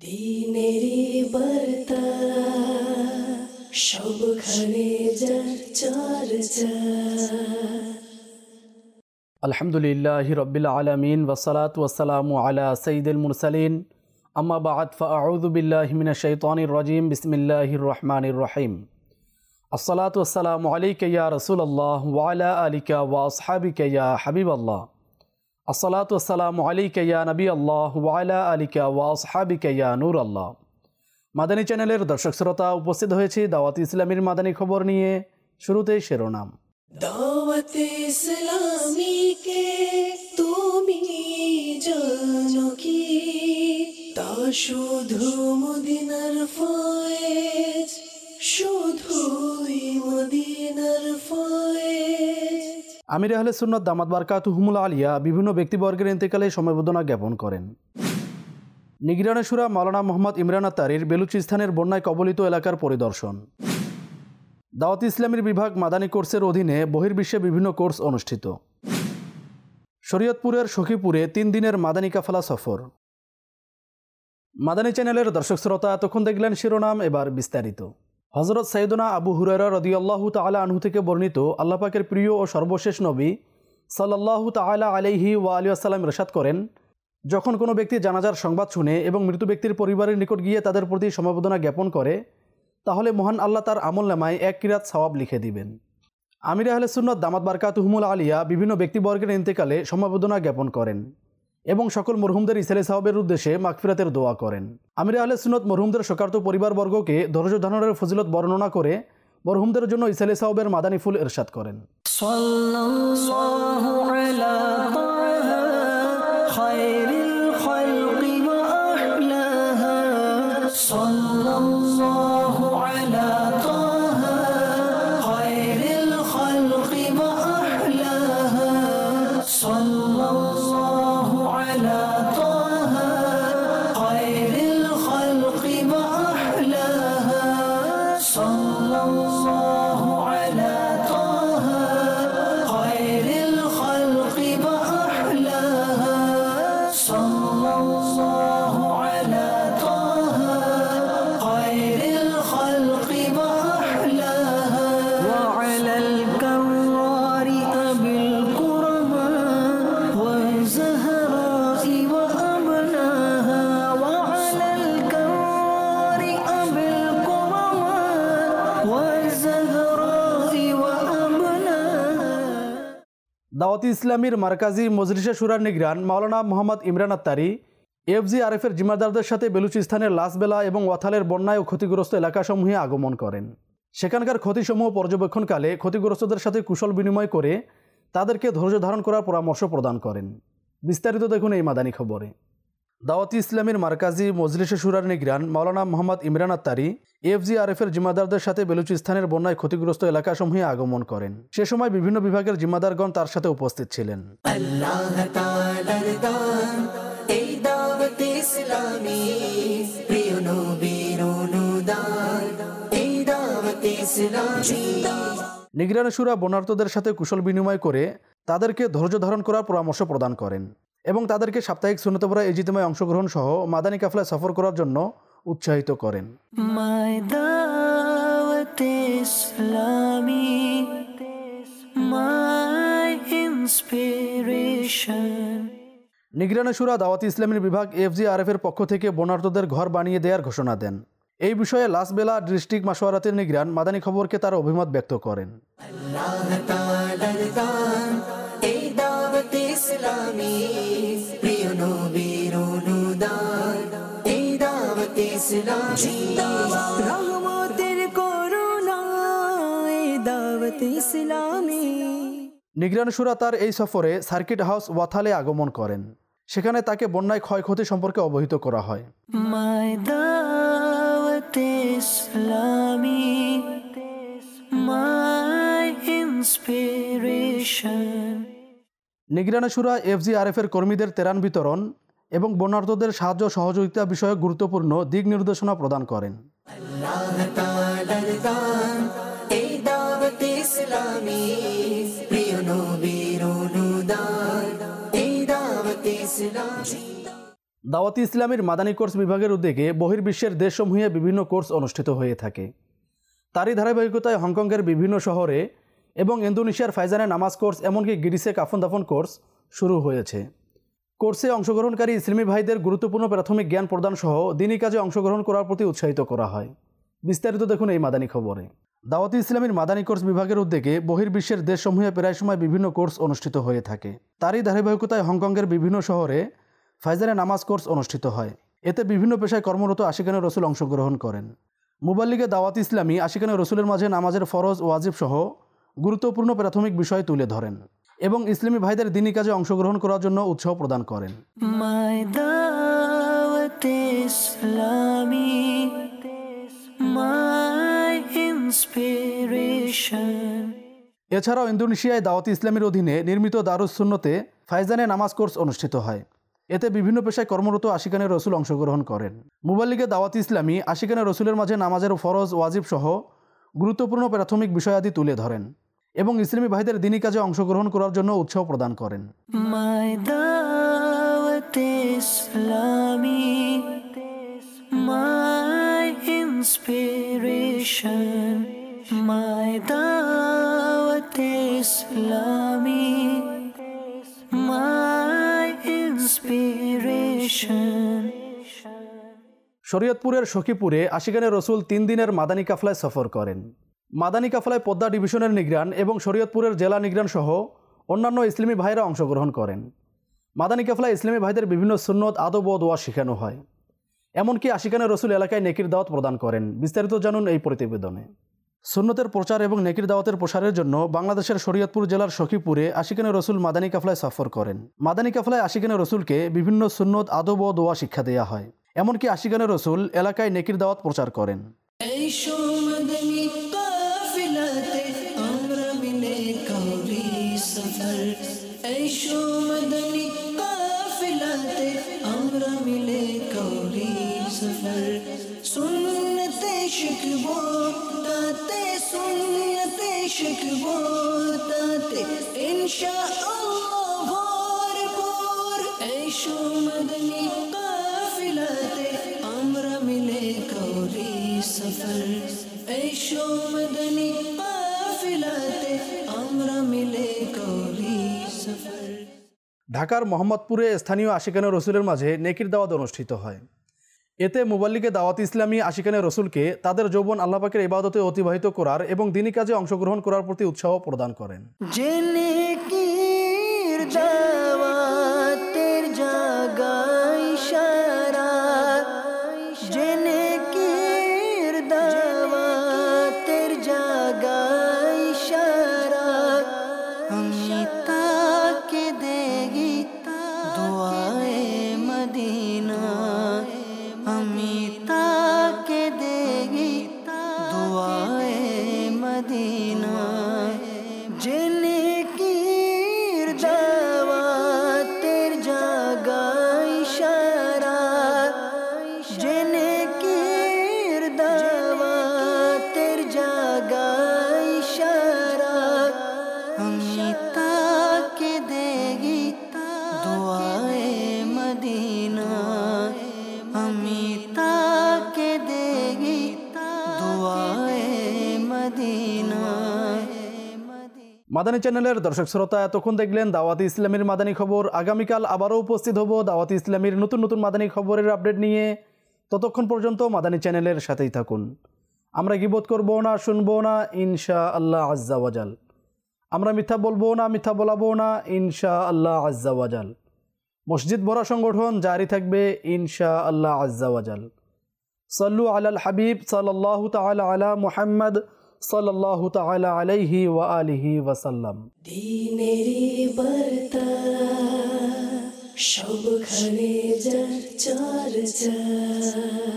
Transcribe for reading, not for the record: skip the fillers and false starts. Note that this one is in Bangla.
দিনেরি বার্তা সবখানে যার চর্চা। আলহামদুলিল্লাহি রাব্বিল আলামিন ওয়াসসালাতু ওয়াসসালামু আলা সাইয়্যিদিল মুরসালিন আম্মা বা'দ ফাআউযু বিল্লাহি মিনাশ শাইতানির রাজীম বিসমিল্লাহির রহমানির রহিম। আসসালাতু ওয়াসসালামু আলাইকা ইয়া রাসূলুল্লাহ ওয়া আলা আলিকা ওয়া আসহাবিকা ইয়া হাবিবাল্লাহ। আসসালাতু ওয়াসসালামু আলাইকা ইয়া নবিয়াল্লাহ ওয়া আলা আলিকা ওয়া আসহাবিকা ইয়া নূরাল্লাহ। মাদানী চ্যানেলের দর্শক শ্রোতা, উপস্থিত হয়েছি দাওয়াত ইসলামীর মাদানী খবর নিয়ে। শুরুতেই শিরোনাম। দাওয়াত ইসলামী কে তুমি জানো কি? তা শুধু মদিনার ফয়েজ, শুধুই মদিনার ফয়েজ। আমির আহলে সুন্নাত দামাত বারকাতুহুমুল আলিয়া বিভিন্ন ব্যক্তিবর্গের ইন্তেকালে সমবেদনা জ্ঞাপন করেন। নিগরানে শুরা মাওলানা মোহাম্মদ ইমরান আত্তারির বেলুচিস্তানের বন্যায় কবলিত এলাকার পরিদর্শন। দাওয়াত ইসলামীর বিভাগ মাদানী কোর্সের অধীনে বহির্বিশ্বে বিভিন্ন কোর্স অনুষ্ঠিত। শরীয়তপুরের সখীপুরে 3 দিনের মাদানী কাফেলা সফর। মাদানী চ্যানেলের দর্শক শ্রোতা, এতক্ষণ দেখলেন শিরোনাম, এবার বিস্তারিত। হযরত সাইয়্যিদুনা আবু হুরায়রা রাদিয়াল্লাহু তাআলা আনহু থেকে বর্ণিত, আল্লাহ পাকের প্রিয় ও সর্বশেষ নবী সাল্লাল্লাহু তাআলা আলাইহি ওয়া আলিহি ওয়াসাল্লাম ইরশাদ করেন, যখন কোনো ব্যক্তি জানাজার সংবাদ শুনে এবং মৃত ব্যক্তির পরিবারের নিকট গিয়ে তাদের প্রতি সমবেদনা জ্ঞাপন করে, তাহলে মহান আল্লাহ তার আমলনামায় 1 কিরাত সওয়াব লিখে দিবেন। আমির আহলে সুন্নাত দামাত বারকাতুহুমুল আলিয়া বিভিন্ন ব্যক্তিবর্গের ইন্তেকালে সমবেদনা জ্ঞাপন করেন এবং সকল মরহুমদের ইসলে সাওয়াবের উদ্দেশ্যে মাগফিরাতের দোয়া করেন। আমির আহলে সুন্নাত মরহুমদের শোকার্ত পরিবারবর্গকে ধৈর্য ধারণের ফজিলত বর্ণনা করে মরহুমদের জন্য ইসলে সাওয়াবের মাদানী ফুল ইরশাদ করেন। সাল্লাল্লাহু আলা তাহা খায়রিল খালকি ওয়া আহলাহা, সাল্লাল্লাহু আলা তাহা খায়রিল খালকি ওয়া আহলাহা, সাল্লাল্লাহু আলা তাহা খায়রিল খালকি ওয়া আহলাহা, সাল্লাল্লাহু আলা তাহা খায়রিল খালকি ওয়া আহলাহা, সাল্লাল্লাহু আলা তাহা খায়রিল খালকি ওয়া আহলাহা, ওয়া আলাল কাররারি আবিল কুরমা ওয়া জাহরাই ওয়া আবনাহা, ওয়া আলাল কাররারি আবিল কুরমা ওয়া জাহরাই ওয়া আবনাহা। দাওয়াত ইসলামীর মারকাজি মজলিসে শুরার নিগরান মাওলানা মোহাম্মদ ইমরান আত্তারি এফজিআরএফের জিম্মাদারদের সাথে বেলুচিস্তানের লাসবেলা এবং ওয়াথালের বন্যায় ও ক্ষতিগ্রস্ত এলাকাসমূহে আগমন করেন। সেখানকার ক্ষতিসমূহ পর্যবেক্ষণকালে ক্ষতিগ্রস্তদের সাথে কুশল বিনিময় করে তাদেরকে ধৈর্য ধারণ করার পরামর্শ প্রদান করেন। বিস্তারিত দেখুন এই মাদানী খবরে। দাওয়াত ইসলামীর মারকাজি মজলিসে শুরার নিগরান মাওলানা মোহাম্মদ ইমরান আত্তারি এফজিআরএফের জিম্মাদারদের সাথে বেলুচিস্তানের বন্যায় ক্ষতিগ্রস্ত এলাকাসমূহে আগমন করেন। সে সময় বিভিন্ন বিভাগের জিম্মাদারগণ তার সাথে উপস্থিত ছিলেন। আল্লাহ তাআলার দান এই দাওয়াত ইসলামী, প্রিয় নবীর অনুদান এই দাওয়াত ইসলামী। নিগরানে শুরা বন্যার্তদের সাথে কুশল বিনিময় করে তাদেরকে ধৈর্য ধারণ করার পরামর্শ প্রদান করেন এবং তাদেরকে সাপ্তাহিক সুন্নতে পড়া ইজতিমায় অংশগ্রহণ সহ মাদানী কাফেলায় সফর করার জন্য উৎসাহিত করেন। মাই দাওয়াত ইসলামী, মাই ইন্সপিরেশন। নিগরানে শুরা দাওয়াত ইসলামীর বিভাগ এফজিআরএফের পক্ষ থেকে বন্যার্তদের ঘর বানিয়ে দেওয়ার ঘোষণা দেন। এই বিষয়ে লাসবেলা ডিস্ট্রিক্ট মাশওয়ারাতের নিগরান মাদানী খবরকে তার অভিমত ব্যক্ত করেন। আল্লাহ তাআলার দান এই দাওয়াত ইসলামী, প্রিয় নবীর অনুদান এই দাওয়াত ইসলামী। রহমতের করুণা এই দাওয়াত ইসলামী। নিগরান শুরা তার এই সফরে সার্কিট হাউস ওয়াথালে আগমন করেন। সেখানে তাকে বন্যায় ক্ষয়ক্ষতি সম্পর্কে অবহিত করা হয়। মাই দাওয়াত ইসলামী, মাই ইন্সপিরেশন। নিগরানে শুরা এফজিআরএফের কর্মীদের ত্রাণ বিতরণ এবং বন্যার্তদের সাহায্য সহযোগিতা বিষয়ক গুরুত্বপূর্ণ দিক নির্দেশনা প্রদান করেন। আল্লাহ তাআলার দান এই দাওয়াত ইসলামী, প্রিয় নবীর অনুদান এই দাওয়াত ইসলামী। দাওয়াতি ইসলামীর মাদানী কোর্স বিভাগের উদ্যোগে বহির্বিশ্বের দেশসমূহে বিভিন্ন কোর্স অনুষ্ঠিত হয়ে থাকে। তারই ধারাবাহিকতায় হংকংয়ের বিভিন্ন শহরে এবং ইন্দোনেশিয়ার ফাইজানে নামাজ কোর্স এমনকি গ্রিসে কাফন দাফন কোর্স শুরু হয়েছে। কোর্সে অংশগ্রহণকারী ইসলামী ভাইদের গুরুত্বপূর্ণ প্রাথমিক জ্ঞান প্রদান সহ দিনী কাজে অংশগ্রহণ করার প্রতি উৎসাহিত করা হয়। বিস্তারিত দেখুন এই মাদানী খবরে। দাওয়াতি ইসলামীর মাদানী কোর্স বিভাগের উদ্যোগে বহির্বিশ্বের দেশসমূহে প্রায় সময় বিভিন্ন কোর্স অনুষ্ঠিত হয়ে থাকে। তারই ধারাবাহিকতায় হংকংয়ের বিভিন্ন শহরে ফাইজানে নামাজ কোর্স অনুষ্ঠিত হয়। এতে বিভিন্ন পেশায় কর্মরত আশিকানে রসুল অংশগ্রহণ করেন। মুবাল্লিগে দাওয়াত ইসলামী আশিকানে রসুলের মাঝে নামাজের ফরজ ওয়াজিব সহ গুরুত্বপূর্ণ প্রাথমিক বিষয় তুলে ধরেন এবং ইসলামী ভাইদের দিনী কাজে অংশগ্রহণ করার জন্য উৎসাহ প্রদান করেন। এছাড়াও ইন্দোনেশিয়ায় দাওয়াতি ইসলামীর অধীনে নির্মিত দারুস সুন্নতে ফাইজানে নামাজ কোর্স অনুষ্ঠিত হয়। এতে বিভিন্ন পেশায় কর্মরত আশিকানে রসুল অংশগ্রহণ করেন। মুবাল্লিগে দাওয়াতি ইসলামী আশিকানে রসুলের মাঝে নামাজের ফরজ ওয়াজিব সহ গুরুত্বপূর্ণ প্রাথমিক বিষয়াদি তুলে ধরেন এবং ইসলামী ভাইদের দিনী কাজে অংশগ্রহণ করার জন্য উৎসাহ প্রদান করেন। শরীয়তপুরের সখীপুরে আশিকানে রসুল 3 দিনের মাদানী কাফলায় সফর করেন। মাদানী কাফলায় পদ্মা ডিভিশনের নিগরান এবং শরীয়তপুরের জেলা নিগরান সহ অন্যান্য ইসলামী ভাইরা অংশগ্রহণ করেন। মাদানী কাফলায় ইসলামী ভাইদের বিভিন্ন সুন্নত আদব ও দোয়া শেখানো হয়। এমনকি আশিকানে রসুল এলাকায় নেকির দাওয়াত প্রদান করেন। বিস্তারিত জানুন এই প্রতিবেদনে। সুন্নতের প্রচার এবং নেকির দাওয়াতের প্রসারের জন্য বাংলাদেশের শরীয়তপুর জেলার সখীপুরে আশিকানে রসুল মাদানী কাফলায় সফর করেন। মাদানী কাফলায় আশিকানে রসুলকে বিভিন্ন সুন্নত আদব ও দোয়া শিক্ষা দেওয়া হয়। এমনকি আশিকানে রসুল এলাকায় নেকির দাওয়াত প্রচার করেন। ঢাকার মোহাম্মদপুরে স্থানীয় আশিকানে রসুলের মাঝে নেকির দাওয়াত অনুষ্ঠিত হয়। এতে মুবাল্লিগে দাওয়াত ইসলামী আশিকানে রসুলকে তাদের যৌবন আল্লাহ পাকের ইবাদতে অতিবাহিত করার এবং দিনী কাজে অংশগ্রহণ করার প্রতি উৎসাহ প্রদান করেন। মাদানী চ্যানেলের দর্শক শ্রোতা, এতক্ষণ দেখলেন দাওয়াতি ইসলামীর মাদানী খবর। আগামীকাল আবারও উপস্থিত হব দাওয়াতি ইসলামীর নতুন নতুন মাদানী খবরের আপডেট নিয়ে। ততক্ষণ পর্যন্ত মাদানী চ্যানেলের সাথেই থাকুন। আমরা গীবত করব না, শুনবো না, ইনশা আল্লাহ আজ্জা ওয়াজাল। আমরা মিথ্যা বলবো না, মিথ্যা বলাবো না, ইনশা আল্লাহ আজ্জা ওয়াজাল। মসজিদ ভরা সংগঠন জারি থাকবে ইনশা আল্লাহ আজ্জা ওয়াজাল। সাল্লু আলাল হাবিব সাল্লাল্লাহু তাআলা আলা মুহাম্মদ সাল্লাল্লাহু তাআলা আলাইহি ওয়া আলিহি ওয়া সাল্লাম। দ্বীনেরি বার্তা সবখানে যার চর্চা।